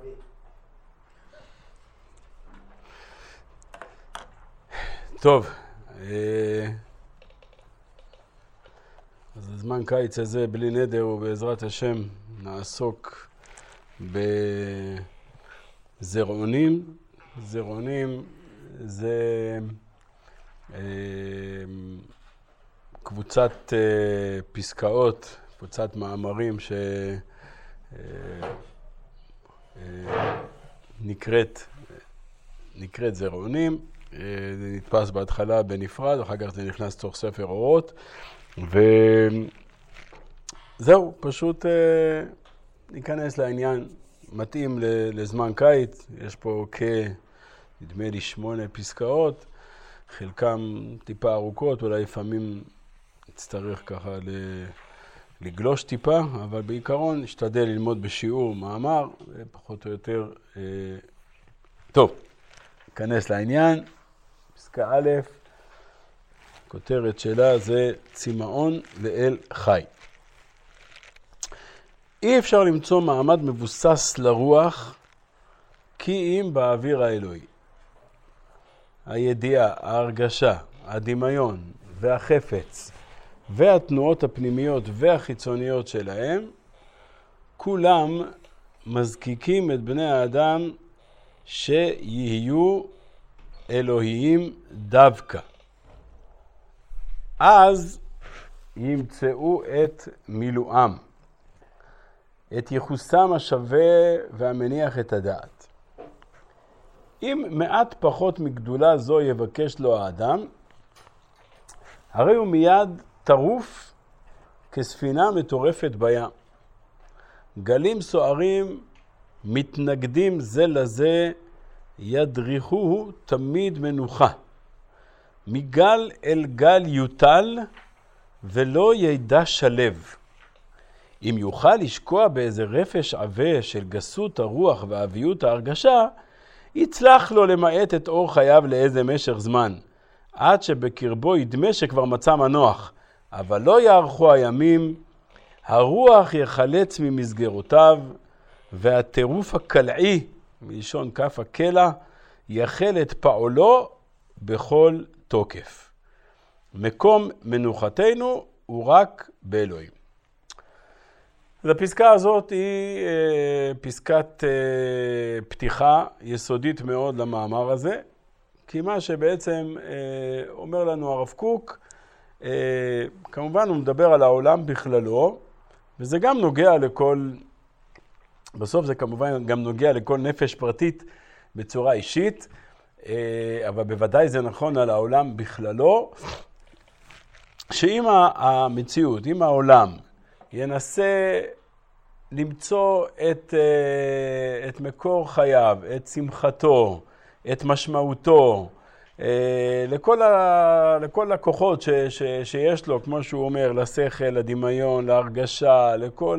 טוב, אז הזמן קיץ הזה בלי נדר ובעזרת השם נעסוק בזרעונים. זרעונים זה קבוצת פסקאות, קבוצת מאמרים נקראת זרעונים. זה נתפס בהתחלה בנפרד, אחר כך זה נכנס תוך ספר אורות, וזהו, פשוט ניכנס לעניין, מתאים לזמן קיץ. יש פה נדמה לי 8 פסקאות, חלקם טיפה ארוכות, אולי לפעמים נצטרך ככה לגלוש טיפה, אבל בעיקרון נשתדל ללמוד בשיעור מאמר, פחות או יותר. טוב, ניכנס לעניין. פסקה א', כותרת שלה זה צמאון לאל חי. אי אפשר למצוא מעמד מבוסס לרוח כי אם באוויר האלוהי. הידיעה, ההרגשה, הדמיון והחפץ והתנועות הפנימיות והחיצוניות שלהם, כולם מזקיקים את בני האדם שיהיו אלוהיים דווקא. אז ימצאו את מילואם, את ייחוסם השווה והמניח את הדעת. אם מעט פחות מגדולה זו יבקש לו האדם, הרי הוא מיד טרוף כספינה מטורפת בים. גלים סוערים מתנגדים זה לזה, ידריכוהו תמיד מנוחה. מגל אל גל יוטל ולא ידע שלב. אם יוכל לשקוע באיזה רפש עבה של גסות הרוח ואביות ההרגשה, יצלח לו למעט את אור חייו לאיזה משך זמן, עד שבקרבו ידמה שכבר מצא מנוח, אבל לא יארכו הימים, הרוח יחלץ ממסגרותיו, והטירוף הקלעי, מלשון כף הקלע, יחל את פעולו בכל תוקף. מקום מנוחתנו הוא רק באלוהים. אז הפסקה הזאת היא פסקת פתיחה יסודית מאוד למאמר הזה, כי מה שבעצם אומר לנו הרב קוק, כמובן הוא מדבר על העולם בכללו, וזה גם נוגע בסוף זה כמובן גם נוגע לכל נפש פרטית בצורה אישית, אבל בוודאי זה נכון על העולם בכללו, שאם המציאות, אם העולם ינסה למצוא את מקור חייו, את שמחתו, את משמעותו, לכל הכוחות שיש לו, כמו שהוא אומר, לשכל, לדמיון, להרגשה,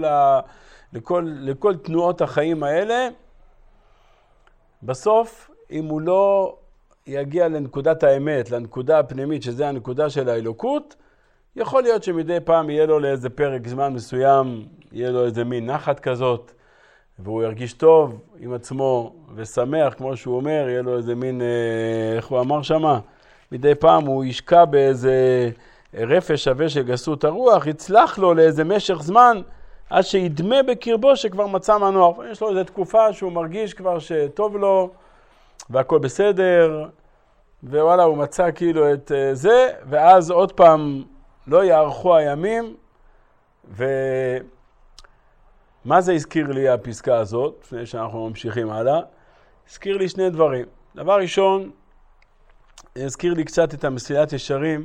לכל תנועות החיים האלה, בסוף, אם הוא לא יגיע לנקודת האמת, לנקודה הפנימית, שזה הנקודה של האלוקות, יכול להיות שמדי פעם יהיה לו לאיזה פרק זמן מסוים, יהיה לו איזה מין נחת כזאת, והוא ירגיש טוב עם עצמו ושמח, כמו שהוא אומר, יהיה לו איזה מין, איך הוא אמר שמה? מדי פעם הוא ישקע באיזה רפש שווה של גסות הרוח, יצלח לו לאיזה משך זמן, עד שידמה בקרבו שכבר מצא מנוח. יש לו איזו תקופה שהוא מרגיש כבר שטוב לו, והכל בסדר, ווואלה, הוא מצא כאילו את זה, ואז עוד פעם לא יארכו הימים, ומה זה הזכיר לי הפסקה הזאת, לפני שאנחנו ממשיכים הלאה? הזכיר לי שני דברים. דבר ראשון, הזכיר לי קצת את המסילת ישרים,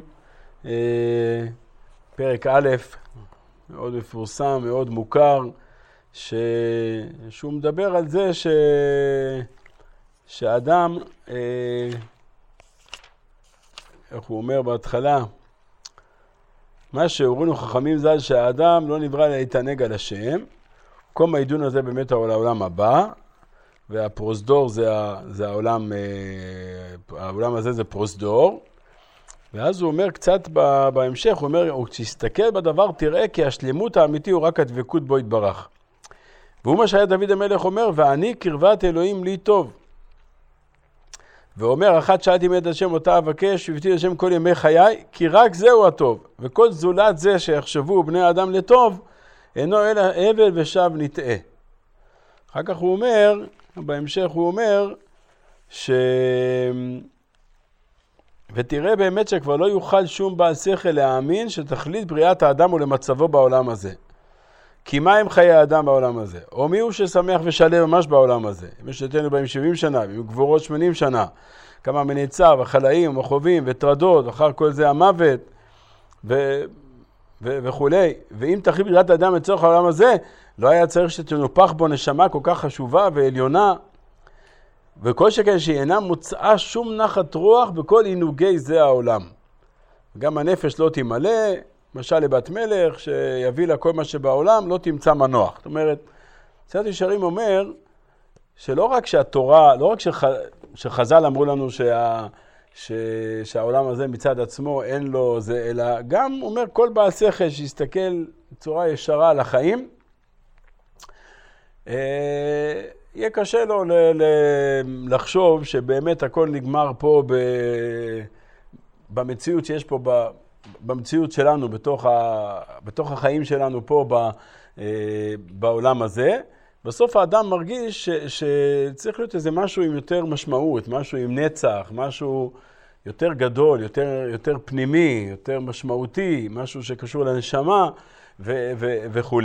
פרק א', מאוד מפורסם, מאוד מוכר, שהוא מדבר על זה שאדם, איך הוא אומר בהתחלה, מה שהורינו חכמים ז"ל שהאדם לא נברא להתענג על השם, מקום העידון הזה באמת העולם הבא, והפרוזדור זה העולם הזה זה פרוזדור, ואז הוא אומר קצת בהמשך, הוא אומר, כשתסתכל בדבר תראה כי השלמות האמיתי הוא רק הדבקות בו יתברך. והוא מה שהיה דוד המלך אומר, ואני קרבת אלוהים לי טוב. ואומר, אחת שאלתי מאת השם אותה אבקש, ובתי השם כל ימי חיי, כי רק זהו הטוב. וכל זולת זה שיחשבו בני האדם לטוב, אינו אלא הבל ושב נטעה. אחר כך הוא אומר, בהמשך הוא אומר, ותראה באמת שכבר לא יוכל שום בעל שכל להאמין שתכלית בריאת האדם הוא למצבו בעולם הזה. כי מה הם חיי האדם בעולם הזה? או מי הוא ששמח ושלם ממש בעולם הזה? אם יש לתנו בהם 70 שנה, אם גבורות 80 שנה, כמה מנצר וחלאים ומחובים וטרדות, אחר כל זה המוות וכו'. ואם תכלית בריאת האדם לצורך העולם הזה, לא היה צריך שתנופח בו נשמה כל כך חשובה ועליונה, וכל שכן שהיא אינה מוצאה שום נחת רוח בכל עינוגי זה העולם. גם הנפש לא תמלא, משל לבת מלך שיביא לה כל מה שבעולם, לא תמצא מנוח. זאת אומרת, סיירת ישרים אומר שלא רק שהתורה, לא רק שחז"ל אמרו לנו שהעולם הזה מצד עצמו אין לו זה, אלא גם אומר כל בעל שכל שיסתכל בצורה ישרה על החיים, יהיה קשה לו לחשוב שבאמת הכל נגמר פה במציאות שיש פה, במציאות שלנו, בתוך החיים שלנו פה בעולם הזה. בסוף האדם מרגיש שצריך להיות איזה משהו עם יותר משמעות, משהו עם נצח, משהו יותר גדול, יותר פנימי, יותר משמעותי, משהו שקשור לנשמה וכו'.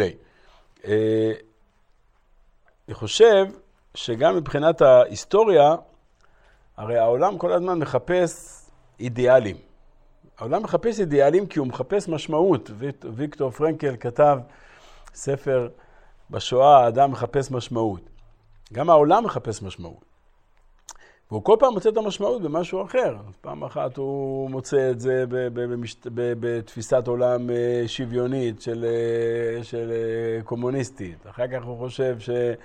אני חושב שגם מבחינת ההיסטוריה, הרי העולם כל הזמן מחפש אידיאלים. העולם מחפש אידיאלים כי הוא מחפש משמעות. ויקטור פרנקל כתב ספר בשואה, האדם מחפש משמעות. גם העולם מחפש משמעות. והוא כל פעם מוצא את המשמעות במשהו אחר. פעם אחת הוא מוצא את זה בתפיסת עולם שוויונית של קומוניסטית. אחר כך הוא חושב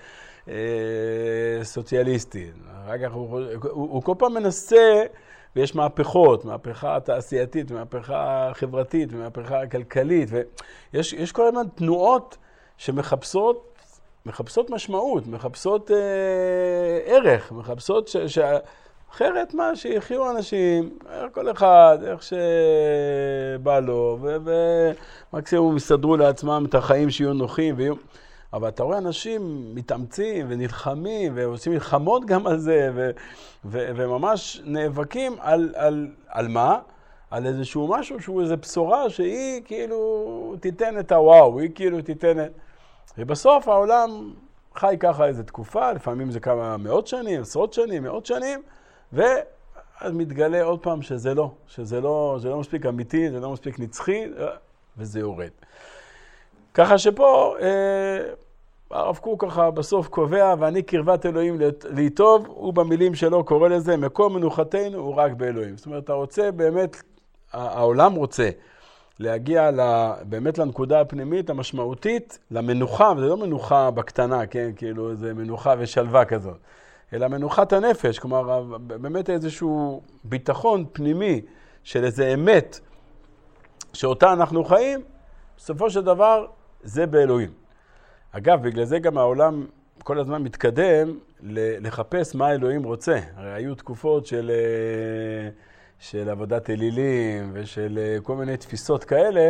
סוציאליסטית. אחר כך הוא כל פעם מנסה, ויש מהפכות, מהפכה תעשייתית, מהפכה חברתית, מהפכה כלכלית, ויש כל הזמן תנועות שמחפשות משמעות, מחפשות ערך, מחפשות אחרת מה שיחיו אנשים, כל אחד, איך שבא לו, ומקסימום יסדרו לעצמם את החיים שיהיו נוחים, אבל אתה רואה אנשים מתאמצים ונלחמים ועושים מלחמות גם על זה, וממש נאבקים על מה? על איזשהו משהו שהוא איזו בשורה שהיא כאילו תיתן את הוואו, היא כאילו תיתן את... ובסוף העולם חי ככה איזו תקופה, לפעמים זה כמה מאות שנים, עשרות שנים, מאות שנים, ואז מתגלה עוד פעם שזה לא מספיק אמיתי, זה לא מספיק נצחי, וזה יורד. ככה שפה הרב קוק ככה בסוף קובע, ואני קרבת אלוהים לי טוב, הוא במילים שלו קורא לזה, מקום מנוחתנו הוא רק באלוהים. זאת אומרת, אתה רוצה באמת, העולם רוצה להגיע באמת לנקודה הפנימית המשמעותית, למנוחה, וזה לא מנוחה בקטנה, כן? כאילו זה מנוחה ושלווה כזאת, אלא מנוחת הנפש, כלומר באמת איזשהו ביטחון פנימי של איזה אמת שאותה אנחנו חיים, בסופו של דבר זה באלוהים. אגב, בגלל זה גם העולם כל הזמן מתקדם לחפש מה אלוהים רוצה. הרי היו תקופות של עבודת אלילים ושל כל מיני תפיסות כאלה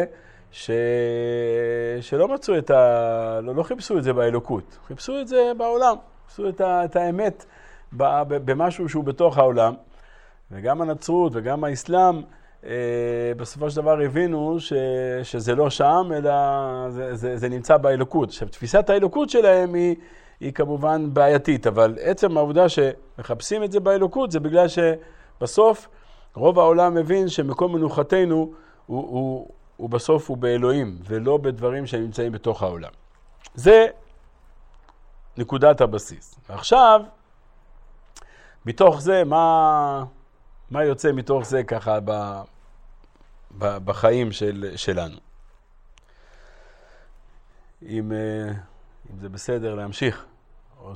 שלא מצאו לא חיפשו את זה באלוקות, חיפשו את זה בעולם, חיפשו את האמת במשהו שהוא בתוך העולם. וגם הנצרות וגם האסלאם בסופו של דבר הבינו שזה לא שם, אלא זה נמצא באלוקות. עכשיו, תפיסת האלוקות שלהם היא כמובן בעייתית, אבל עצם העובדה שמחפשים את זה באלוקות, זה בגלל שבסוף רוב העולם מבין שמקום מנוחתנו הוא בסוף הוא באלוהים, ולא בדברים שנמצאים בתוך העולם. זה נקודת הבסיס. ועכשיו, מתוך זה, מה יוצא מתוך זה ככה בחיים שלנו? אם זה בסדר להמשיך, או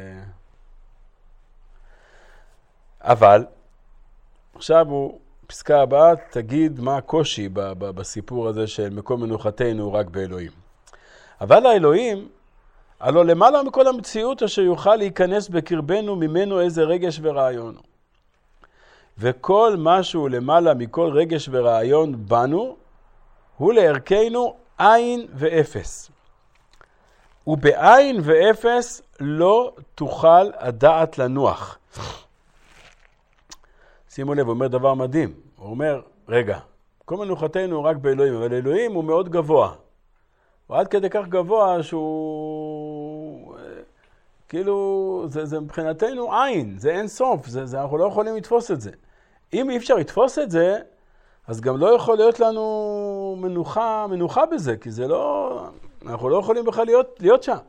אבל, עכשיו פסקה הבאה, תגיד מה הקושי בסיפור הזה של מקום מנוחתנו רק באלוהים. אבל האלוהים, הלא למעלה מכל המציאות אשר יוכל להיכנס בקרבנו ממנו איזה רגש ורעיון. וכל משהו למעלה מכל רגש ורעיון בנו, הוא לערכנו עין ואפס. ובעין ואפס לא תוכל הדעת לנוח. שימו לב, הוא אומר דבר מדהים. הוא אומר, רגע, כל מנוחתנו הוא רק באלוהים, אבל אלוהים הוא מאוד גבוה. הוא עד כדי כך גבוה שהוא, כאילו, זה מבחינתנו עין, זה אין סוף, אנחנו לא יכולים לתפוס את זה. אם אי אפשר לתפוס את זה, אז גם לא יכול להיות לנו מנוחה בזה, כי זה לא, אנחנו לא יכולים בכלל להיות שם.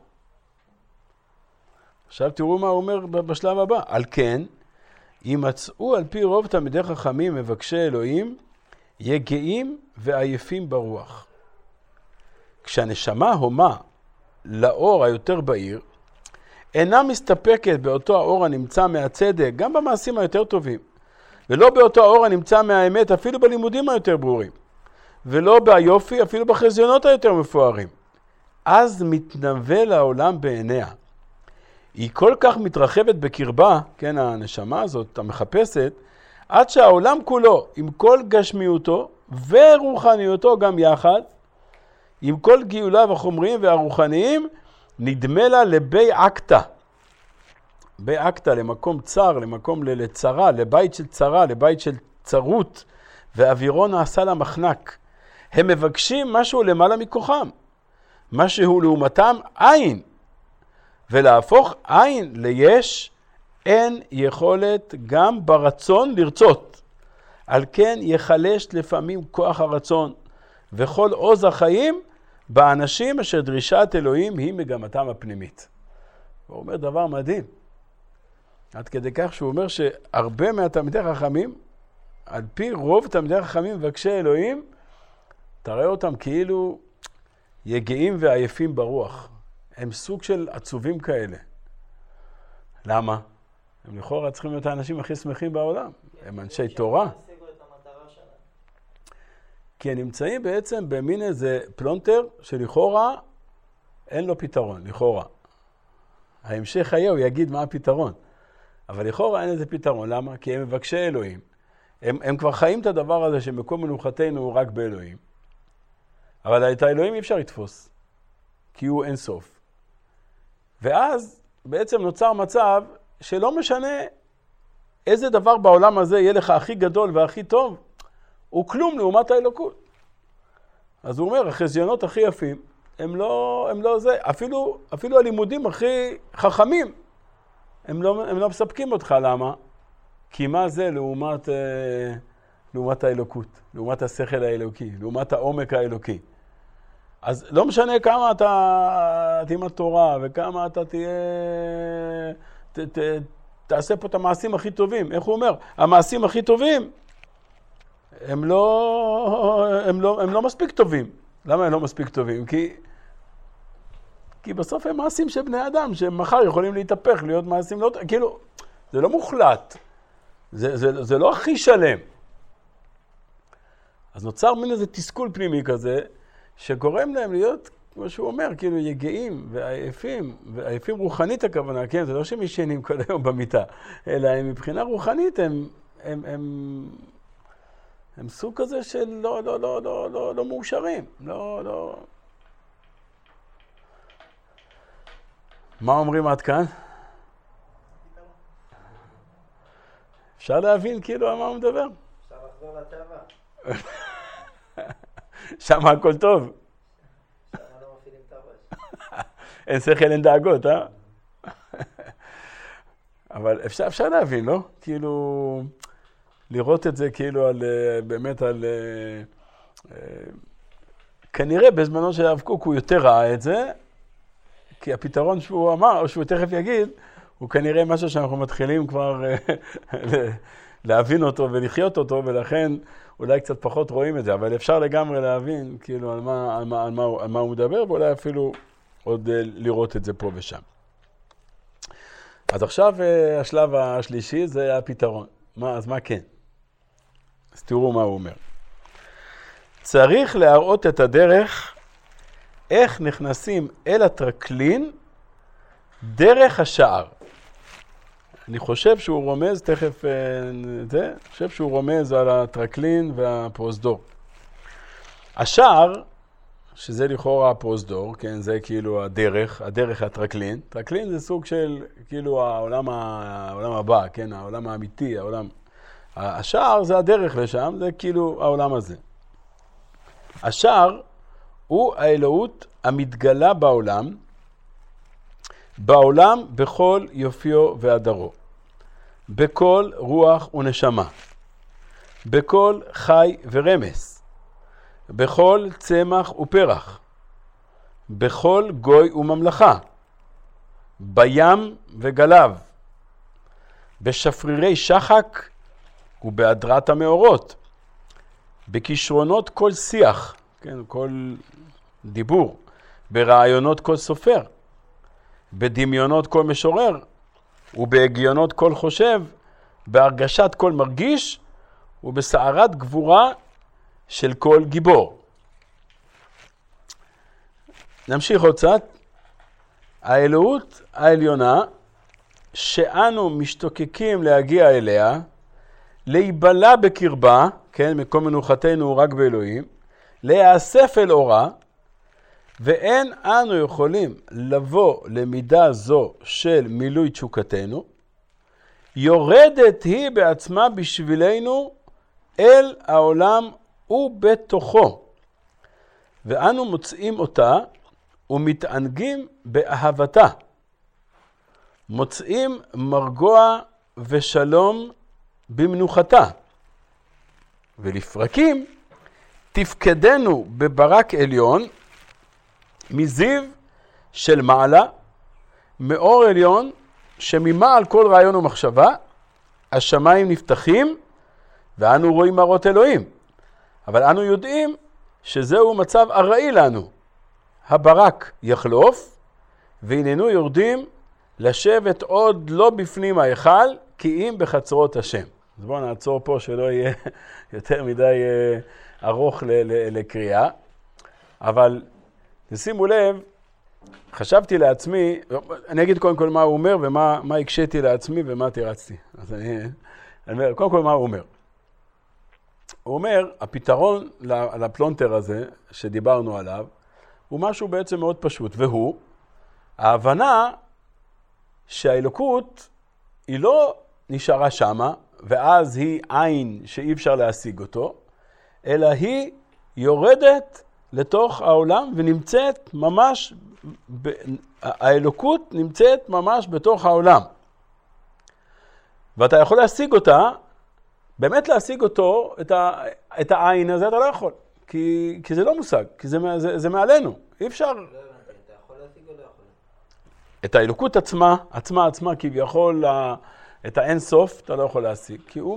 עכשיו תראו מה הוא אומר בשלב הבא. על כן, ימצאו על פי רוב תלמידי חכמים מבקשי אלוהים, יגעים ועייפים ברוח. כשהנשמה הומה לאור היותר בהיר, אינה מסתפקת באותו האור הנמצא מהצדק, גם במעשים היותר טובים, ולא באותו האור הנמצא מהאמת, אפילו בלימודים היותר ברורים, ולא ביופי, אפילו בחזיונות היותר מפוארים. אז מתנבל העולם בעיניה. היא כל כך מתרחבת בקרבה, כן, הנשמה הזאת, המחפשת, עד שהעולם כולו, עם כל גשמיותו ורוחניותו גם יחד, עם כל גיוליו החומריים והרוחניים, נדמה לה לבי עקתא. בי עקתא, למקום צר, למקום לצרה, לבית של צרה, לבית של צרות, ואווירו נעשה לה מחנק. הם מבקשים משהו למעלה מכוחם, משהו לעומתם עין, ולהפוך עין ליש, אין יכולת גם ברצון לרצות. על כן יחלש לפעמים כוח הרצון, וכל עוז החיים באנשים אשר דרישת אלוהים היא מגמתם הפנימית. הוא אומר דבר מדהים. עד כדי כך שהוא אומר שהרבה מהתלמידי חכמים, על פי רוב תלמידי חכמים מבקשי אלוהים, תראה אותם כאילו יגעים ועייפים ברוח. הם סוג של עצובים כאלה. למה? הם לכאורה צריכים להיות האנשים הכי שמחים בעולם. הם אנשי תורה. כי הם נמצאים בעצם במין איזה פלונטר שלכאורה אין לו פתרון, לכאורה. ההמשך היה, הוא יגיד מה הפתרון. אבל לכאורה אין איזה פתרון. למה? כי הם מבקשי אלוהים. הם כבר חיים את הדבר הזה שמקום מנוחתנו הוא רק באלוהים. אבל את האלוהים אי אפשר לתפוס, כי הוא אין סוף. ואז בעצם נוצר מצב שלא משנה איזה דבר בעולם הזה יהיה לך הכי גדול והכי טוב, הוא כלום לעומת האלוקות. אז הוא אומר, החזיונות הכי יפים, הם לא זה, אפילו הלימודים הכי חכמים, הם לא מספקים אותך. למה? כי מה זה לעומת האלוקות, לעומת השכל האלוקי, לעומת העומק האלוקי. אז לא משנה כמה אתה תלמד תורה, וכמה אתה תעשה פה את המעשים הכי טובים. איך הוא אומר? המעשים הכי טובים, הם לא מספיק טובים. למה הם לא מספיק טובים? כי בסוף הם מעשים של בני אדם, שמחר יכולים להתהפך, להיות מעשים לא... כאילו, זה לא מוחלט. זה לא הכי שלם. אז נוצר מין איזה תסכול פנימי כזה, שגורם להם להיות, כמו שהוא אומר, כאילו יגעים ועייפים רוחנית הכוונה, כן? זה לא שהם ישנים כל היום במיטה, אלא הם מבחינה רוחנית, הם סוג כזה של לא מאושרים, לא. מה אומרים עד כאן? אפשר להבין כאילו על מה הוא מדבר? אפשר לחזור לטבע. שם הכל טוב. שם לא מפעילים את הראש. אין שכל, אין דאגות, אה? אבל אפשר להבין, לא? כאילו, לראות את זה כאילו באמת על... כנראה בזמנו של הרב קוק הוא יותר ראה את זה, כי הפתרון שהוא אמר, או שהוא תכף יגיד, הוא כנראה משהו שאנחנו מתחילים כבר להבין אותו ולחיות אותו, ולכן אולי קצת פחות רואים את זה, אבל אפשר לגמרי להבין כאילו על מה הוא מדבר, ואולי אפילו עוד לראות את זה פה ושם. אז עכשיו השלב השלישי זה הפתרון. אז מה כן? אז תראו מה הוא אומר. צריך להראות את הדרך איך נכנסים אל הטרקלין דרך השער. אני חושב שהוא רומז, תכף אני חושב שהוא רומז על הטרקלין והפרוזדור. השער, שזה לכאורה הפרוזדור, כן, זה כאילו הדרך הטרקלין. טרקלין זה סוג של כאילו העולם הבא, כן, העולם האמיתי, השער זה הדרך לשם, זה כאילו העולם הזה. השער הוא האלוהות המתגלה בעולם בכל יופיו והדרו, בכל רוח ונשמה, בכל חי ורמס, בכל צמח ופרח, בכל גוי וממלכה, בים וגליו, בשפרירי שחק ובהדרת המאורות, בכישרונות כל שיח, כן, כל דיבור, ברעיונות כל סופר, בדמיונות כל משורר, ובהגיונות כל חושב, בהרגשת כל מרגיש, ובסערת גבורה של כל גיבור. נמשיך עוד קצת. האלוהות העליונה, שאנו משתוקקים להגיע אליה, להיבלה בקרבה, כן, מקום מנוחתנו רק באלוהים, להיאסף אל אורה, ואין אנו יכולים לבוא למידה זו של מילוי תשוקתנו, יורדת היא בעצמה בשבילנו אל העולם ובתוכו, ואנו מוצאים אותה ומתענגים באהבתה, מוצאים מרגוע ושלום במנוחתה, ולפרקים תפקדנו בברק עליון, מזיו של מעלה, מאור עליון, שממעל כל רעיון ומחשבה, השמיים נפתחים, ואנו רואים מראות אלוהים. אבל אנו יודעים שזהו מצב ארעי לנו. הברק יחלוף, והננו יורדים לשבת עוד לא בפנים ההיכל, כי אם בחצרות השם. אז בואו נעצור פה שלא יהיה יותר מדי ארוך לקריאה. אבל תשימו לב, חשבתי לעצמי, אני אגיד קודם כל מה הוא אומר ומה הקשיתי לעצמי ומה תירצתי. אז אני אומר, קודם כל מה הוא אומר. הוא אומר, הפתרון לפלונטר הזה שדיברנו עליו, הוא משהו בעצם מאוד פשוט, והוא ההבנה שהאלוקות היא לא נשארה שמה, ואז היא עין שאי אפשר להשיג אותו, אלא היא יורדת לתוך העולם ונמצאת ממש, האלוקות נמצאת ממש בתוך העולם. ואתה יכול להשיג אותה, באמת להשיג אותו, את העין הזה אתה לא יכול, כי זה לא מושג, כי זה מעלינו, אי אפשר. לא הבנתי, אתה יכול להשיג או לא יכול? את האלוקות עצמה כביכול, את האין סוף אתה לא יכול להשיג, כי הוא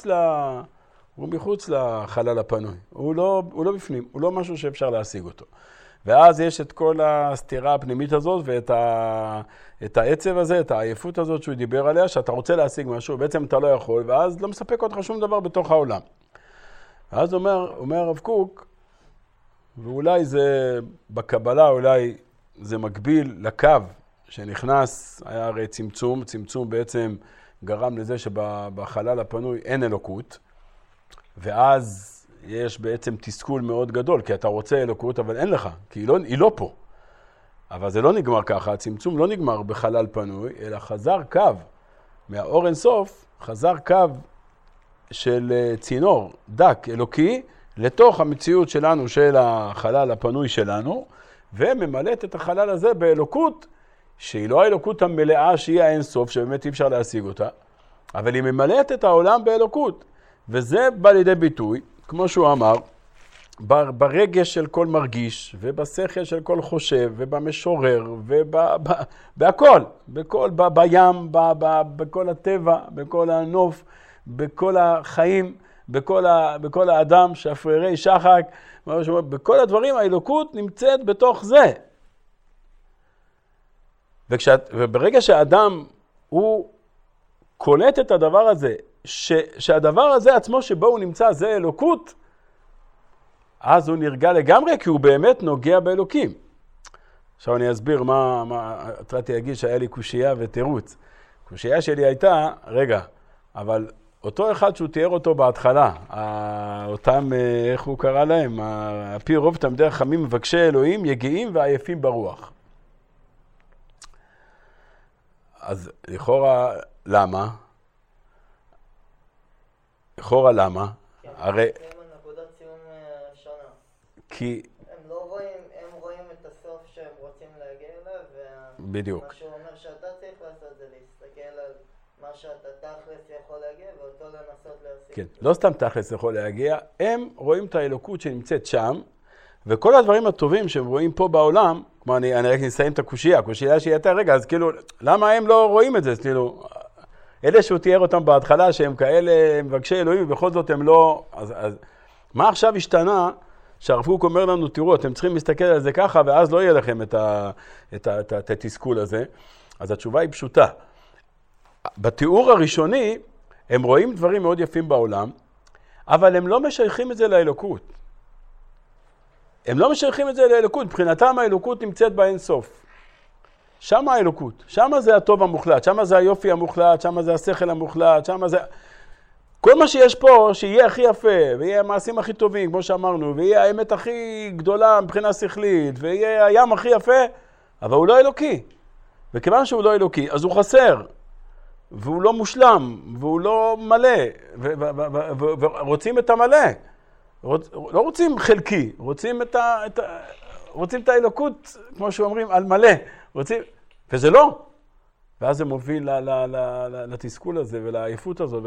מחוץ לחלל הפנוי, הוא לא בפנים, הוא לא משהו שאפשר להשיג אותו. ואז יש את כל הסתירה הפנימית הזאת ואת העצב הזה, את העייפות הזאת שהוא דיבר עליה, שאתה רוצה להשיג משהו, בעצם אתה לא יכול, ואז לא מספק אותך שום דבר בתוך העולם. ואז אומר הרב קוק, ואולי זה בקבלה, אולי זה מקביל לקו שנכנס, היה הרי צמצום בעצם גרם לזה שבחלל הפנוי אין אלוקות, ואז יש בעצם תסכול מאוד גדול, כי אתה רוצה אלוקות, אבל אין לך, כי היא לא פה. אבל זה לא נגמר ככה, הצמצום לא נגמר בחלל פנוי, אלא חזר קו, מהאור אינסוף, חזר קו של צינור דק אלוקי, לתוך המציאות שלנו, של החלל הפנוי שלנו, וממלאת את החלל הזה באלוקות, שהיא לא האלוקות המלאה, שהיא האינסוף, שבאמת אי אפשר להשיג אותה, אבל היא ממלאת את העולם באלוקות. וזה בא לידי ביטוי, כמו שהוא אמר, ברגש של כל מרגיש, ובשכל של כל חושב, ובמשורר, ובהכל, בים, בכל הטבע, בכל הנוף, בכל החיים, בכל האדם, שפרירי שחק, בכל הדברים האלוקות נמצאת בתוך זה. וברגע שהאדם הוא קולט את הדבר הזה, שהדבר הזה עצמו שבו הוא נמצא זה אלוקות, אז הוא נרגע לגמרי, כי הוא באמת נוגע באלוקים. עכשיו אני אסביר התחלתי להגיד שהיה לי קושייה ותירוץ. קושייה שלי הייתה, רגע, אבל אותו אחד שהוא תיאר אותו בהתחלה, אותם, איך הוא קרא להם? הפי רוב תלמידי חכמים מבקשי אלוהים, יגעים ועייפים ברוח. אז לכאורה, למה? לכאורה למה? הרי... הם הנקודת ציון שונה. כי... הם לא רואים, הם רואים את הסוף שהם רוצים להגיע אליו, בדיוק. מה שהוא אומר שאתה צריך לעשות זה להסתכל על מה שאתה תכלס יכול להגיע, ואותו לנסות להשיג. כן, לא סתם תכלס יכול להגיע, הם רואים את האלוקות שנמצאת שם, וכל הדברים הטובים שהם רואים פה בעולם, כמו אני רק נסיים את הקושייה שהיא הייתה, רגע, אז כאילו, למה הם לא רואים את זה? אז כאילו, אלה שהוא תיאר אותם בהתחלה, שהם כאלה מבקשי אלוהים, ובכל זאת הם לא... אז מה עכשיו השתנה? שהרב קוק אומר לנו, תראו, אתם צריכים להסתכל על זה ככה, ואז לא יהיה לכם את התסכול הזה. אז התשובה היא פשוטה. בתיאור הראשוני, הם רואים דברים מאוד יפים בעולם, אבל הם לא משייכים את זה לאלוקות. הם לא משייכים את זה לאלוקות, מבחינתם האלוקות נמצאת באין סוף. שם האלוקות, שם זה הטוב המוחלט, שם זה היופי המוחלט, שם זה השכל המוחלט, שם זה... כל מה שיש פה, שיהיה הכי יפה, ויהיה המעשים הכי טובים, כמו שאמרנו, ויהיה האמת הכי גדולה מבחינה שכלית, ויהיה הים הכי יפה, אבל הוא לא אלוקי. וכיוון שהוא לא אלוקי, אז הוא חסר, והוא לא מושלם, והוא לא מלא, ורוצים את המלא. לא רוצים חלקי, רוצים את האלוקות, כמו שאומרים, על מלא. וזה לא. ואז זה מוביל לתסכול הזה ולעייפות הזו.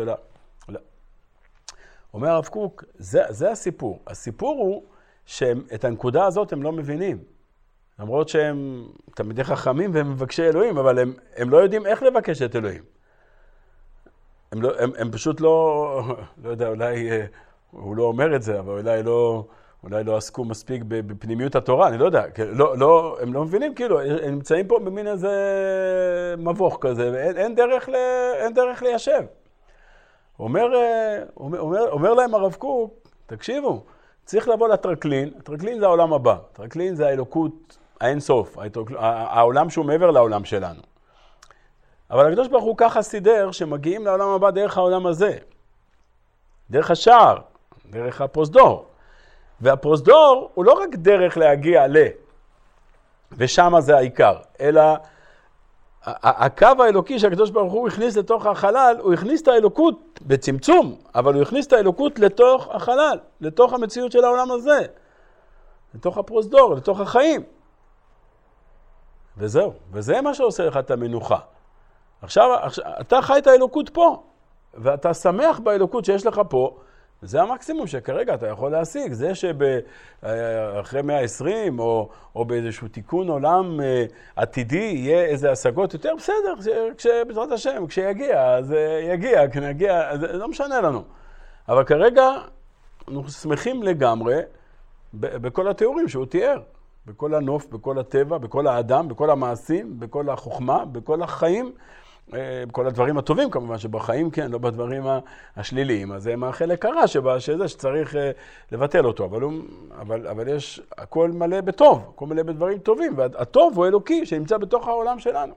אומר הרב קוק, זה הסיפור. הסיפור הוא שאת הנקודה הזאת הם לא מבינים. למרות שהם תלמידי חכמים והם מבקשי אלוהים, אבל הם לא יודעים איך לבקש את אלוהים. הם פשוט לא יודע, אולי הוא לא אומר את זה, אבל אולי לא עסקו מספיק בפנימיות התורה, אני לא יודע. הם לא מבינים, כאילו, הם נמצאים פה במין איזה מבוך כזה, ואין דרך ליישב. אומר להם הרב קוק, תקשיבו, צריך לבוא לטרקלין, הטרקלין זה העולם הבא, הטרקלין זה האלוקות האין סוף, העולם שהוא מעבר לעולם שלנו. אבל הקדוש ברוך הוא ככה סידר שמגיעים לעולם הבא דרך העולם הזה, דרך השער, דרך הפרוזדור. והפרוזדור הוא לא רק דרך להגיע ושם זה העיקר, אלא הקו האלוקי שהקדוש ברוך הוא הכניס לתוך החלל, הוא הכניס את האלוקות בצמצום, אבל הוא הכניס את האלוקות לתוך החלל, לתוך המציאות של העולם הזה, לתוך הפרוזדור, לתוך החיים. וזהו, וזה מה שעושה לך את המנוחה. עכשיו, אתה חי את האלוקות פה, ואתה שמח באלוקות שיש לך פה, וזה המקסימום שכרגע אתה יכול להשיג. זה שאחרי 120 או באיזשהו תיקון עולם עתידי יהיה איזה השגות יותר, בסדר, בעזרת השם, כשיגיע, אז יגיע, כשנגיע, זה לא משנה לנו. אבל כרגע אנחנו שמחים לגמרי בכל התיאורים שהוא תיאר, בכל הנוף, בכל הטבע, בכל האדם, בכל המעשים, בכל החוכמה, בכל החיים, בכל הדברים הטובים כמובן שבחיים, כן, לא בדברים השליליים. אז זה מהחלק הרע שזה שצריך לבטל אותו. אבל יש הכל מלא בטוב, הכל מלא בדברים טובים, והטוב הוא אלוקי שנמצא בתוך העולם שלנו.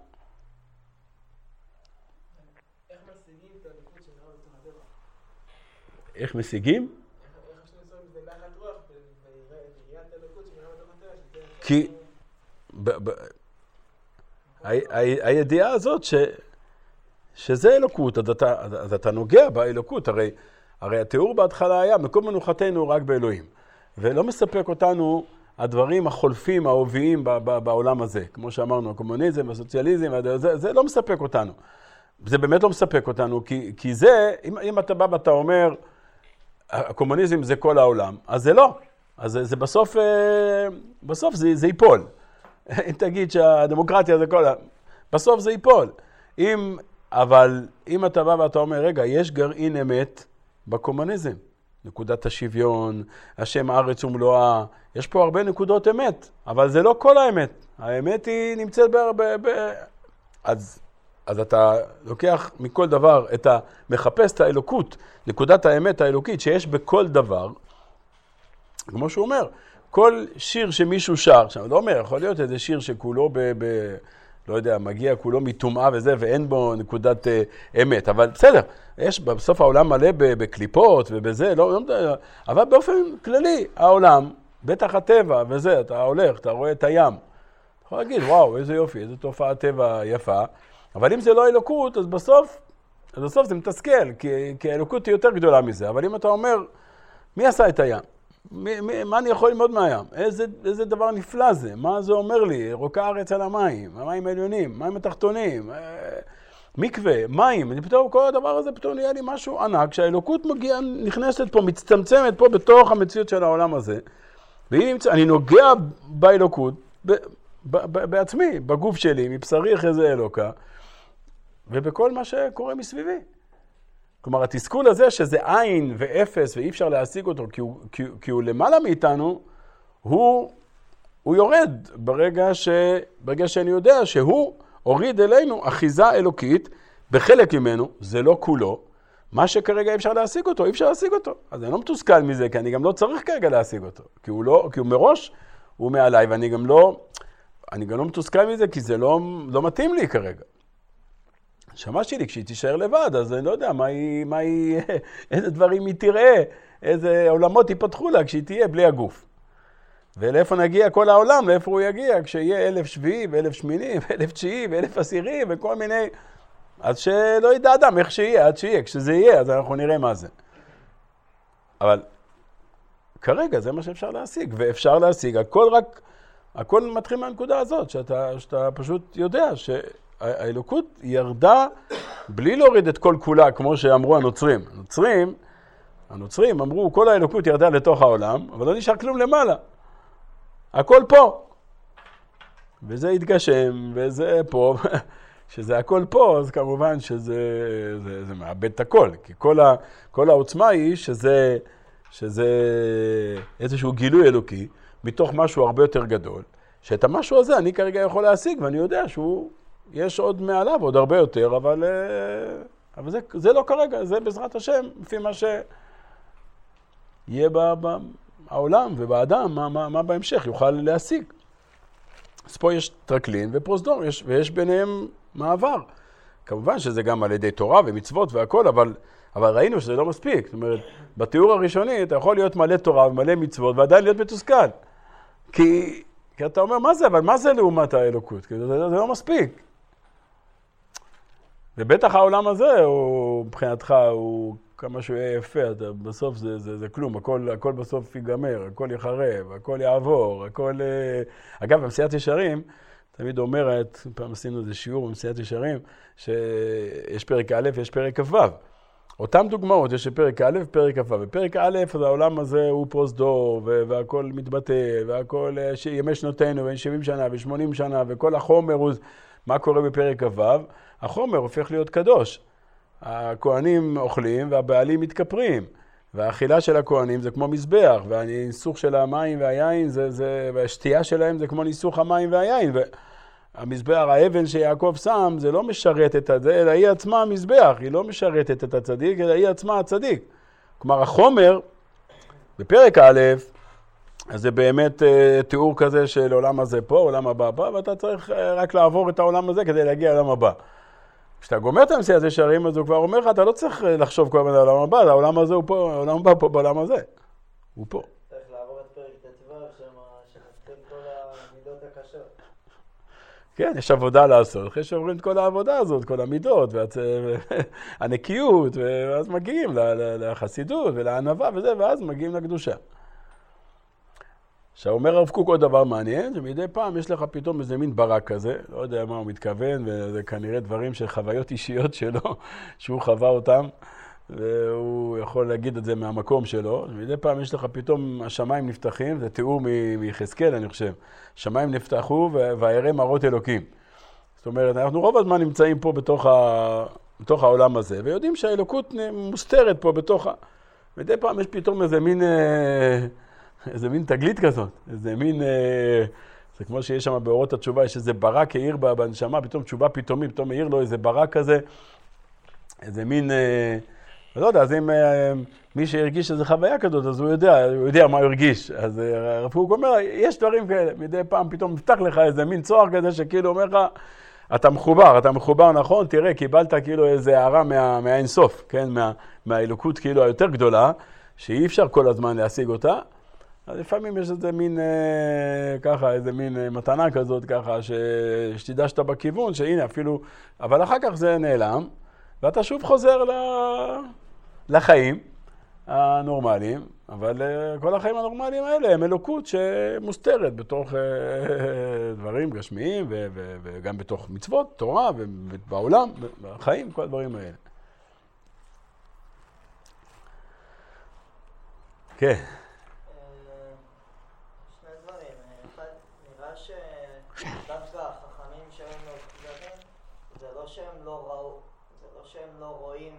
איך משיגים את האלוקות שנראה בתוך הטבע? איך משיגים? איך שנעשו מזה נחת רוח בראיית האלוקות שנראה בתוך הטבע? כי הידיעה הזאת שזה אלוקות, אז אתה נוגע באלוקות, הרי התיאור בהתחלה היה, מקום מנוחתנו רק באלוהים, ולא מספק אותנו הדברים החולפים, האהוביים בעולם הזה, כמו שאמרנו, הקומוניזם, הסוציאליזם, זה לא מספק אותנו, זה באמת לא מספק אותנו, כי זה, אם אתה בא ואתה אומר, הקומוניזם זה כל העולם, אז זה לא, אז זה בסוף זה ייפול, אם תגיד שהדמוקרטיה זה כל העולם, בסוף זה ייפול, אבל אם אתה בא ואתה אומר, רגע, יש גרעין אמת בקומוניזם. נקודת השוויון, השם הארץ ומלואה, יש פה הרבה נקודות אמת, אבל זה לא כל האמת. האמת היא נמצאת אז אתה לוקח מכל דבר, מחפש את האלוקות, נקודת האמת האלוקית שיש בכל דבר, כמו שהוא אומר, כל שיר שמישהו שר, עכשיו, לא אומר, יכול להיות איזה שיר שכולו לא יודע, מגיע כולו מטומאה וזה, ואין בו נקודת אמת, אבל בסדר, יש בסוף העולם מלא בקליפות ובזה, לא יודע, אבל באופן כללי, העולם, בטח הטבע וזה, אתה הולך, אתה רואה את הים, אתה יכול להגיד, וואו, איזה יופי, איזה תופעת טבע יפה, אבל אם זה לא אלוקות, אז בסוף זה מתסכל, כי האלוקות היא יותר גדולה מזה, אבל אם אתה אומר, מי עשה את הים? מה אני יכול ללמוד מהים? איזה דבר נפלא זה? מה זה אומר לי? רוקה הארץ על המים, המים העליונים, מים התחתונים, מקווה, מים, פתאום כל הדבר הזה פתאום נהיה לי משהו ענק, שהאלוקות מגיעה, נכנסת פה, מצטמצמת פה בתוך המציאות של העולם הזה, ואני נוגע באלוקות, בעצמי, בגוף שלי, מבשרי איזה אלוקה, ובכל מה שקורה מסביבי. כלומר, התסכול הזה שזה עין ואפס ואי אפשר להשיג אותו, כי הוא למעלה מאיתנו, הוא יורד ברגע שאני יודע שהוא הוריד אלינו אחיזה אלוקית בחלק ממנו, זה לא כולו, מה שכרגע אי אפשר להשיג אותו, אי אפשר להשיג אותו. אז אני לא מתוסכל מזה, כי אני גם לא צריך כרגע להשיג אותו, כי הוא מראש, הוא מעליי, ואני גם לא מתוסכל מזה, כי זה לא מתאים לי כרגע. שמה שלי, כשהיא תישאר לבד, אז אני לא יודע איזה דברים היא תראה, איזה עולמות ייפתחו לה כשהיא תהיה בלי הגוף. ולאיפה נגיע כל העולם, לאיפה הוא יגיע, כשיהיה 1,007 ו-1,008 ו-1,009 ו-1,010 וכל מיני... אז שלא ידע אדם איך שיהיה, עד שיהיה, כשזה יהיה, אז אנחנו נראה מה זה. אבל כרגע זה מה שאפשר להשיג, ואפשר להשיג, הכל מתחיל מהנקודה הזאת, שאתה פשוט יודע האלוקות ירדה בלי להוריד את כל כולה, כמו שאמרו הנוצרים. הנוצרים אמרו, כל האלוקות ירדה לתוך העולם, אבל לא נשאר כלום למעלה. הכל פה. וזה התגשם, וזה פה. שזה הכל פה, אז כמובן שזה מאבד את הכל. כי כל העוצמה היא שזה איזשהו גילוי אלוקי, מתוך משהו הרבה יותר גדול, שאת המשהו הזה אני כרגע יכול להשיג, ואני יודע יש עוד מעליו, עוד הרבה יותר, אבל זה לא כרגע, זה בעזרת השם, לפי מה שיהיה בעולם ובאדם, מה בהמשך יוכל להשיג. אז פה יש טרקלין ופרוזדור, ויש ביניהם מעבר. כמובן שזה גם על ידי תורה ומצוות והכל, אבל ראינו שזה לא מספיק. זאת אומרת, בתיאור הראשוני אתה יכול להיות מלא תורה ומלא מצוות, ועדיין להיות מתוסכל. כי אתה אומר, מה זה? אבל מה זה לעומת האלוקות? זה לא מספיק. ובטח העולם הזה, מבחינתך, הוא כמה שהוא יהיה יפה, בסוף זה כלום, הכל בסוף ייגמר, הכל יחרב, הכל יעבור, הכל... אגב, במסיעת ישרים, תמיד אומרת, פעם עשינו איזה שיעור במסיעת ישרים, שיש פרק א' ויש פרק כ"ו. אותם דוגמאות, יש פרק א' ופרק כ"ו. בפרק א', אז העולם הזה הוא פרוזדור, והכל מתבטא, והכל ימי שנותינו, בין 70 שנה ו-80 שנה, וכל החומר הוא... מה קורה בפרק כ"ו? החומר הופך להיות קדוש. הכהנים אוכלים והבעלים מתכפרים. והאכילה של הכהנים זה כמו מזבח, והניסוך של המים והיין, והשתייה שלהם זה כמו ניסוך המים והיין. והמזבח, האבן שיעקב שם, זה לא משרת את זה, אלא היא עצמה המזבח, היא לא משרתת את הצדיק, אלא היא עצמה הצדיק. כלומר, החומר, בפרק א', אז זה באמת תיאור כזה של עולם הזה פה, עולם הבא פה, ואתה צריך רק לעבור את העולם הזה כדי להגיע לעולם הבא. כשאתה גומר את המסיעת ישרים, אז הוא כבר אומר לך, אתה לא צריך לחשוב כל הזמן על העולם הבא, העולם הזה הוא פה, העולם הבא פה בעולם הזה. הוא פה. צריך לעבור את פרק ט"ו, שנחתים כל המידות הקשות. כן, יש עבודה לעשות. אחרי שעוברים את כל העבודה הזאת, כל המידות, והנקיות, ואז מגיעים לחסידות ולענווה וזה, ואז מגיעים לקדושה. עכשיו אומר הרב קוק עוד דבר מעניין, שמדי פעם יש לך פתאום איזה מין ברק כזה, לא יודע מה הוא מתכוון, וזה כנראה דברים של חוויות אישיות שלו, שהוא חווה אותם, והוא יכול להגיד את זה מהמקום שלו. מדי פעם יש לך פתאום השמיים נפתחים, זה תיאור מיחזקאל אני חושב, שמיים נפתחו והירא מראות אלוקים. זאת אומרת, אנחנו רוב הזמן נמצאים פה בתוך העולם הזה, ויודעים שהאלוקות מוסתרת פה בתוך מדי פעם יש פתאום איזה מין תגלית כזאת, איזה מין, זה כמו שיש שם באורות התשובה, יש איזה ברק העיר בנשמה, פתאום תשובה פתאומית, פתאום העיר לו איזה ברק כזה, איזה מין לא יודע, אז אם מי שהרגיש איזו חוויה כזאת, אז הוא יודע מה הוא הרגיש. אז הרב קוק אומר, יש דברים כאלה, מדי פעם פתאום נפתח לך איזה מין צוהר כזה שכאילו אומר לך, אתה מחובר נכון, תראה, קיבלת כאילו איזה הערה מהאינסוף, כן, מהאלוקות כאילו היותר גדולה, שאי אפשר כל הזמן להשיג אותה. אז לפעמים יש איזה מין, ככה, איזה מין מתנה כזאת, ככה, שתדע שאתה בכיוון, שהנה אפילו, אבל אחר כך זה נעלם, ואתה שוב חוזר לחיים הנורמליים, אבל כל החיים הנורמליים האלה הם אלוקות שמוסתרת בתוך דברים גשמיים, וגם בתוך מצוות, תורה, ובעולם, בחיים, כל הדברים האלה. כן. שהם לא רואים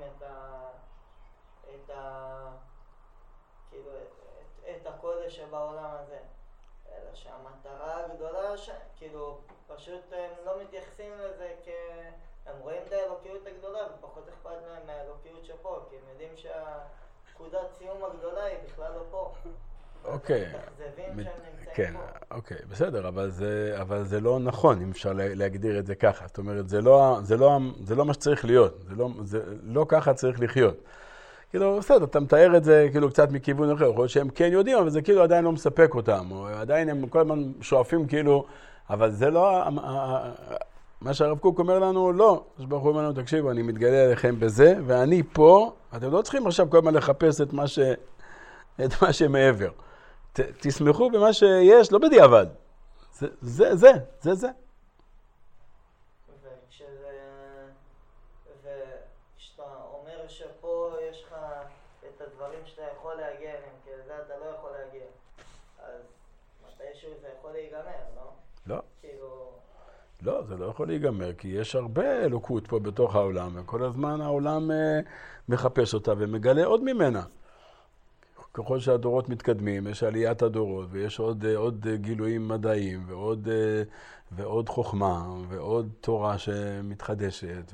את הקודש שבעולם הזה, אלא שהמטרה הגדולה, כאילו פשוט הם לא מתייחסים לזה הם רואים את האלוקיות הגדולה ופחות אכפת להם מהאלוקיות שפה, כי הם יודעים שהנקודת סיום הגדולה היא בכלל לא פה. אוקיי. מתאכזבים שהם נמצאים כן, פה. אוקיי, בסדר, אבל זה לא נכון, אם אפשר להגדיר את זה ככה. זאת אומרת, זה לא מה שצריך להיות, זה לא ככה צריך לחיות. כאילו, בסדר, אתה מתאר את זה כאילו קצת מכיוון אחר, יכול להיות שהם כן יודעים, אבל זה כאילו עדיין לא מספק אותם, או עדיין הם כל הזמן שואפים כאילו, אבל זה לא, מה שהרב קוק אומר לנו, לא, שברוך הוא אומר לנו, תקשיבו, אני מתגלה עליכם בזה, ואני פה, אתם לא צריכים עכשיו כל הזמן לחפש את מה שמעבר. תשמחו במה שיש, לא בדיעבד. זה. וכשאתה אומר שפה יש לך את הדברים שאתה יכול להגיע אליהם, כי לזה אתה לא יכול להגיע, אז מתישהו זה יכול להיגמר, לא? לא. כאילו... לא, זה לא יכול להיגמר, כי יש הרבה אלוקות פה בתוך העולם, וכל הזמן העולם מחפש אותה ומגלה עוד ממנה. ככל שהדורות מתקדמים, יש עליית הדורות, ויש עוד גילויים מדעיים, ועוד חוכמה, ועוד תורה שמתחדשת,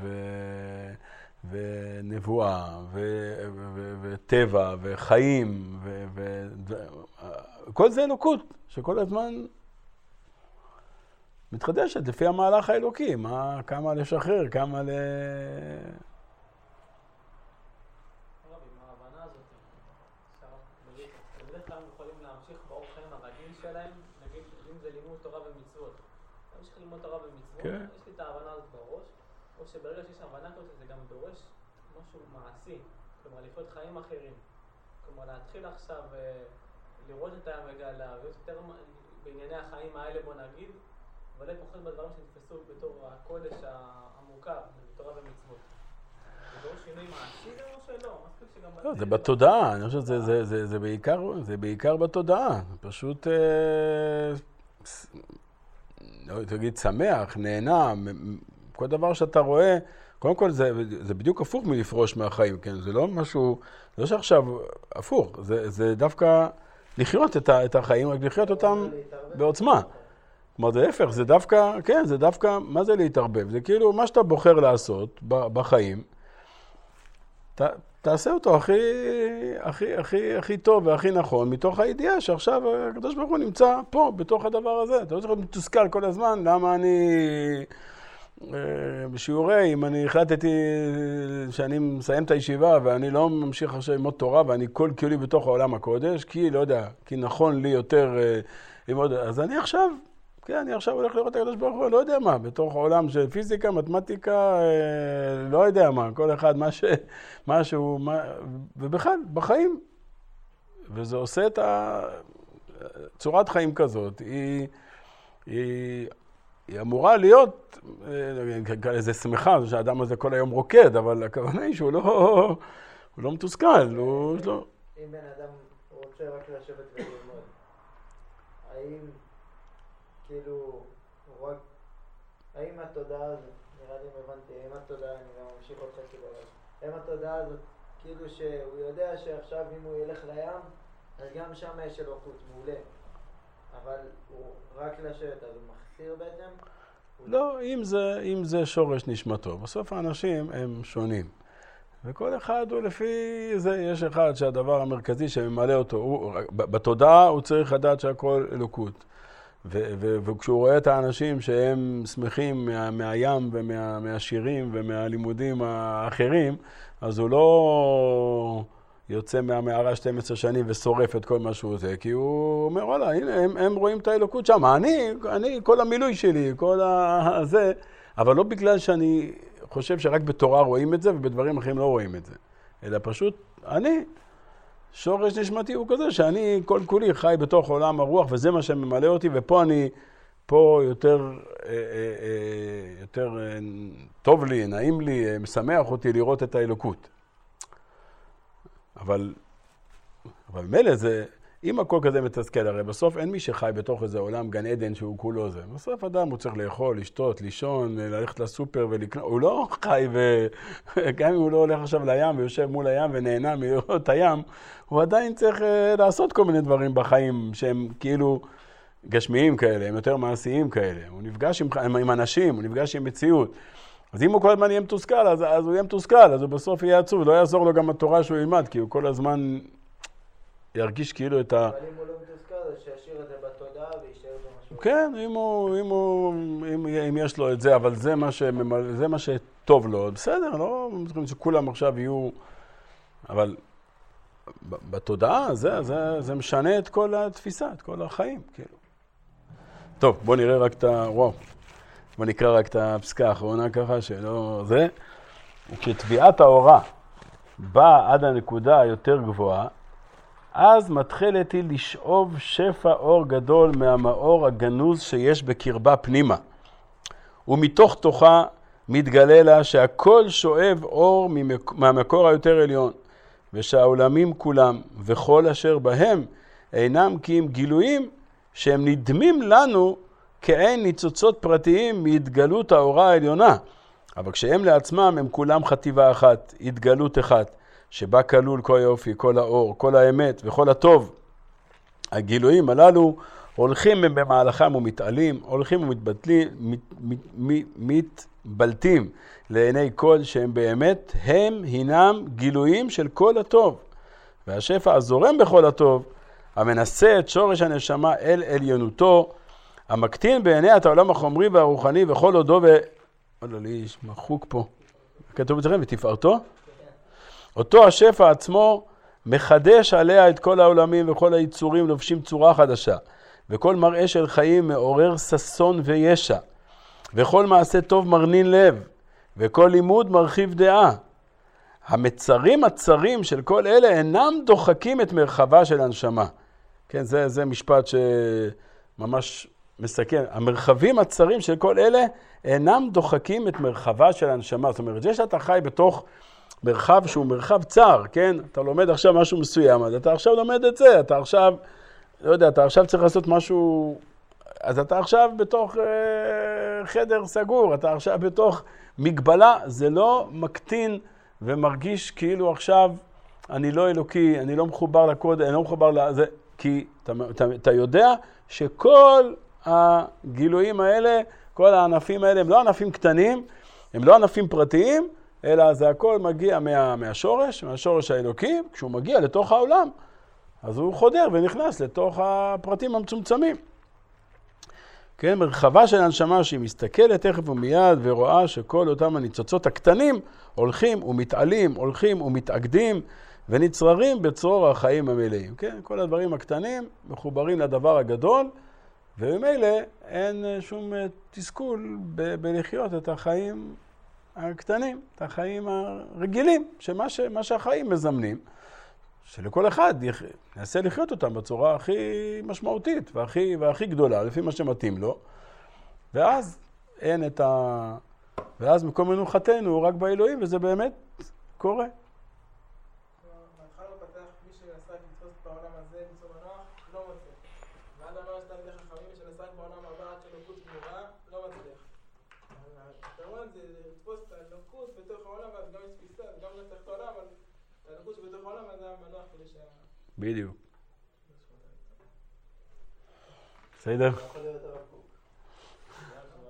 ונבואה, וטבע, וחיים, כל זה אלוקות, שכל הזמן מתחדשת לפי המהלך האלוקי, כמה לשחרר, כמה שלהם, נגיד, אם זה לימוד תורה ומצוות. להמשיך ללמוד תורה ומצוות, כן. יש לי את ההבנה הזאת בראש, או שברגע שיש הבנה כזאת זה גם דורש משהו מעשי, כלומר לחיות חיים אחרים. כלומר להתחיל עכשיו לראות את המגלה, להיות יותר בענייני החיים האלה בוא נגיד, אבל פחות בדברים שנתפסו בתור הקודש המורכב, בתורה ומצוות. זה דורש שינוי מעשי גם או שלא? לא, זה בתודעה, אני חושב שזה בעיקר בתודעה, פשוט, תגיד, שמח, נהנה, כל דבר שאתה רואה, קודם כל זה בדיוק הפוך מלפרוש מהחיים, כן? זה לא משהו, זה לא שעכשיו הפוך, זה דווקא לחיות את החיים, רק לחיות אותם בעוצמה. כלומר, זה להפך, זה דווקא, כן, זה דווקא, מה זה להתערבב? זה כאילו מה שאתה בוחר לעשות בחיים, תעשה אותו הכי טוב והכי נכון, מתוך הידיעה שעכשיו הקדוש ברוך הוא נמצא פה, בתוך הדבר הזה. אתה לא צריך להיות מתוסכל כל הזמן, למה אני בשיעורי, אם אני החלטתי שאני מסיים את הישיבה ואני לא ממשיך עכשיו ללמוד תורה ואני כל כולי בתוך העולם הקודש, כי לא יודע, כי נכון לי יותר ללמוד, אז אני עכשיו הולך לראות את הקדוש ברוך הוא, לא יודע מה, בתוך העולם של פיזיקה, מתמטיקה, לא יודע מה, כל אחד משהו, ובכלל, בחיים. וזה עושה את צורת חיים כזאת, היא אמורה להיות, איזה שמחה, שהאדם הזה כל היום רוקד, אבל הכוונה היא שהוא לא מתוסכל, הוא לא... אם בן אדם רוצה רק לשבת וללמוד, האם... כאילו, האם התודעה הזאת, נראה לי הבנתי, האם התודעה, אני גם ממשיך אותך כאילו, האם התודעה הזאת, כאילו שהוא יודע שעכשיו אם הוא ילך לים, אז גם שם יש אלוקות, מעולה. אבל הוא רק לשבת, אז הוא מחסיר בעצם? לא, אם זה שורש נשמתו. בסוף האנשים הם שונים. וכל אחד הוא לפי זה. יש אחד שהדבר המרכזי שממלא אותו, בתודעה הוא צריך לדעת שהכל אלוקות. וכשהוא רואה את האנשים שהם שמחים מהים ומהשירים ומהלימודים האחרים, אז הוא לא יוצא מהמערה 12 שנים ושורף את כל מה שהוא עושה, כי הוא אומר, וואלה, הנה, הם רואים את האלוקות שם, אני, כל המילוי שלי, כל הזה, אבל לא בגלל שאני חושב שרק בתורה רואים את זה ובדברים אחרים לא רואים את זה, אלא פשוט שורש נשמתי הוא כזה שאני כל כולי חי בתוך עולם הרוח, וזה מה שממלא אותי, ופה יותר טוב לי, נעים לי, משמח אותי לראות את האלוקות. אבל מילא זה, אם הכל כזה מתסכל, הרי בסוף אין מי שחי בתוך איזה עולם גן עדן שהוא כולו זה. בסוף אדם הוא צריך לאכול, לשתות, לישון, ללכת לסופר ולקנות. הוא לא חי, וגם אם הוא לא הולך עכשיו לים ויושב מול הים ונהנה מלראות את הים, הוא עדיין צריך לעשות כל מיני דברים בחיים שהם כאילו גשמיים כאלה, הם יותר מעשיים כאלה. הוא נפגש עם אנשים, הוא נפגש עם מציאות. אז אם הוא כל הזמן יהיה מתוסכל, אז הוא יהיה מתוסכל, אז הוא בסוף יהיה עצוב, לא יעזור לו גם התורה שהוא ילמד, כי הוא כל הזמן ירגיש כאילו את ה... אבל אם הוא לא מתוסכל, אז שישאיר את זה בתודעה וישאר את זה משהו. כן, אם יש לו את זה, אבל זה מה שטוב לו, בסדר, לא צריכים שכולם עכשיו יהיו... אבל בתודעה זה משנה את כל התפיסה, את כל החיים, כאילו. טוב, בוא נראה רק את ה... וואו. בוא נקרא רק את הפסקה האחרונה ככה, שלא זה. וכשטביעת האורה באה עד הנקודה היותר גבוהה, אז מתחילת היא לשאוב שפע אור גדול מהמאור הגנוז שיש בקרבה פנימה. ומתוך תוכה מתגלה לה שהכל שואב אור מהמקור היותר עליון, ושהעולמים כולם וכל אשר בהם אינם כי הם גילויים שהם נדמים לנו כאין ניצוצות פרטיים מהתגלות האורה העליונה. אבל כשהם לעצמם הם כולם חטיבה אחת, התגלות אחת, שבה כלול כל היופי, כל האור, כל האמת וכל הטוב. הגילויים הללו הולכים במהלכם ומתעלים, הולכים ומתבלטים לעיני כל שהם באמת, הם הינם גילויים של כל הטוב. והשפע הזורם בכל הטוב, המנסה את שורש הנשמה אל עליונותו, המקטין בעיני את העולם החומרי והרוחני וכל הודו וואלה לי יש מחוק פה. כתוב אצלכם ותפארתו? אותו השפע עצמו מחדש עליה את כל העולמים וכל היצורים לובשים צורה חדשה. וכל מראה של חיים מעורר ששון וישע. וכל מעשה טוב מרנין לב. וכל לימוד מרחיב דעה. המצרים הצרים של כל אלה אינם דוחקים את מרחבה של הנשמה. כן, זה משפט שממש מסכן. המרחבים הצרים של כל אלה אינם דוחקים את מרחבה של הנשמה. זאת אומרת, זה שאתה חי בתוך מרחב שהוא מרחב צר, כן? אתה לומד עכשיו משהו מסוים, אז אתה עכשיו לומד את זה, אתה עכשיו, לא יודע, אתה עכשיו צריך לעשות משהו, אז אתה עכשיו בתוך חדר סגור, אתה עכשיו בתוך מגבלה, זה לא מקטין ומרגיש כאילו עכשיו אני לא אלוקי, אני לא מחובר לקוד, אני לא מחובר לזה, כי אתה יודע שכל הגילויים האלה, כל הענפים האלה, הם לא ענפים קטנים, הם לא ענפים פרטיים, אלא זה הכל מגיע מהשורש האלוקי. כשהוא מגיע לתוך העולם, אז הוא חודר ונכנס לתוך הפרטים המצומצמים. כן, מרחבה של הנשמה שהיא מסתכלת תכף ומיד ורואה שכל אותם הניצוצות הקטנים הולכים ומתעלים, הולכים ומתאגדים ונצררים בצרור החיים המלאים. כן, כל הדברים הקטנים מחוברים לדבר הגדול, ובמילא אין שום תסכול בלחיות את החיים הקטנים, את החיים הרגילים, מה שהחיים מזמנים, שלכל אחד נעשה לחיות אותם בצורה הכי משמעותית והכי גדולה, לפי מה שמתאים לו, ואז אין ואז מקום מנוחתנו הוא רק באלוהים, וזה באמת קורה. בדיוק. בסדר?